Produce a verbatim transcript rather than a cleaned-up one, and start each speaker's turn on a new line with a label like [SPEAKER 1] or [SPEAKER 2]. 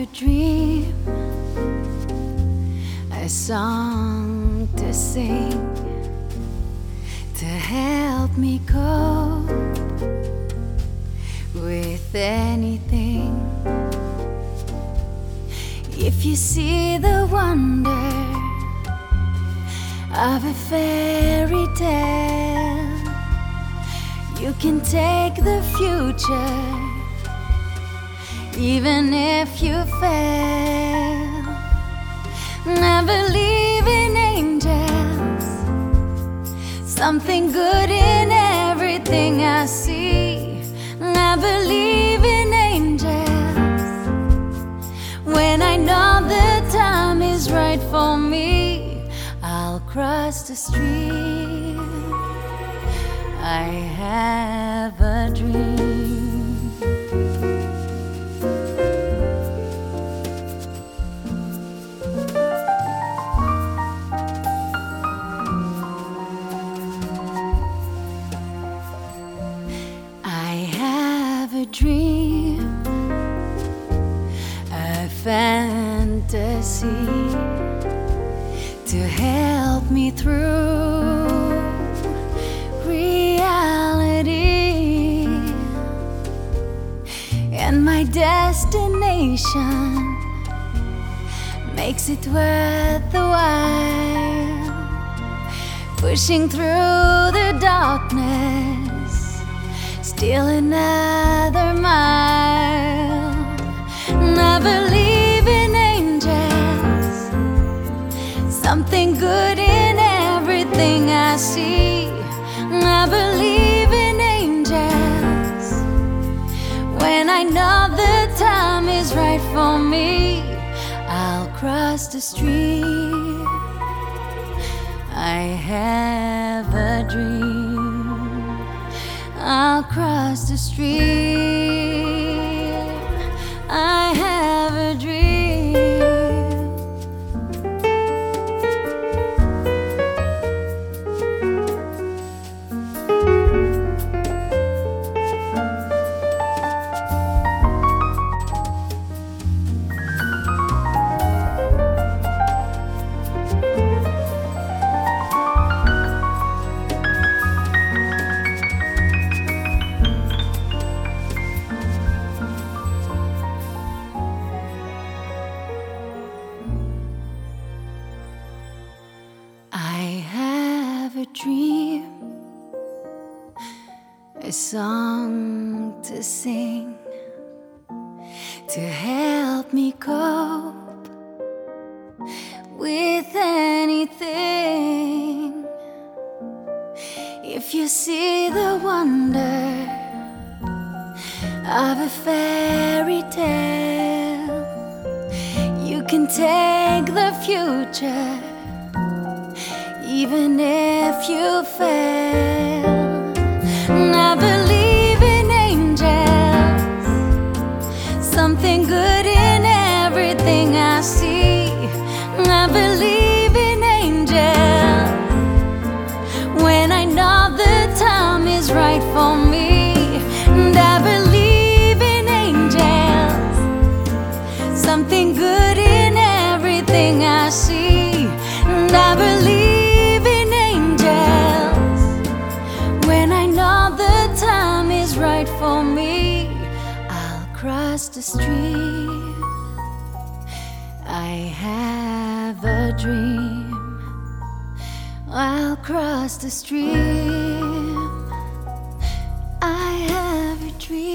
[SPEAKER 1] a dream, a song to sing, to help me cope with anything. If you see the wonder of a fairy tale, you can take the future even if you fail. I believe in angels, something good in everything I see. I believe in angels when I know the time is right for me. I'll cross the street. I have a dream. A dream, a fantasy to help me through reality, and my destination makes it worth the while, pushing through the darkness, still another mile. And I believe in angels, something good in everything I see. And I believe in angels when I know the time is right for me. I'll cross the street. I have a dream. I'll cross the street. I have a dream. I have a dream, a song to sing, to help me cope with anything. If you see the wonder of a fairy tale, you can take the future even if you fail. And I believe in angels, something good in everything I see. And I believe in angels when I know the time is right for me. And I believe in angels, something good in everything I see. And I believe right for me. I'll cross the street. I have a dream. I'll cross the street. I have a dream.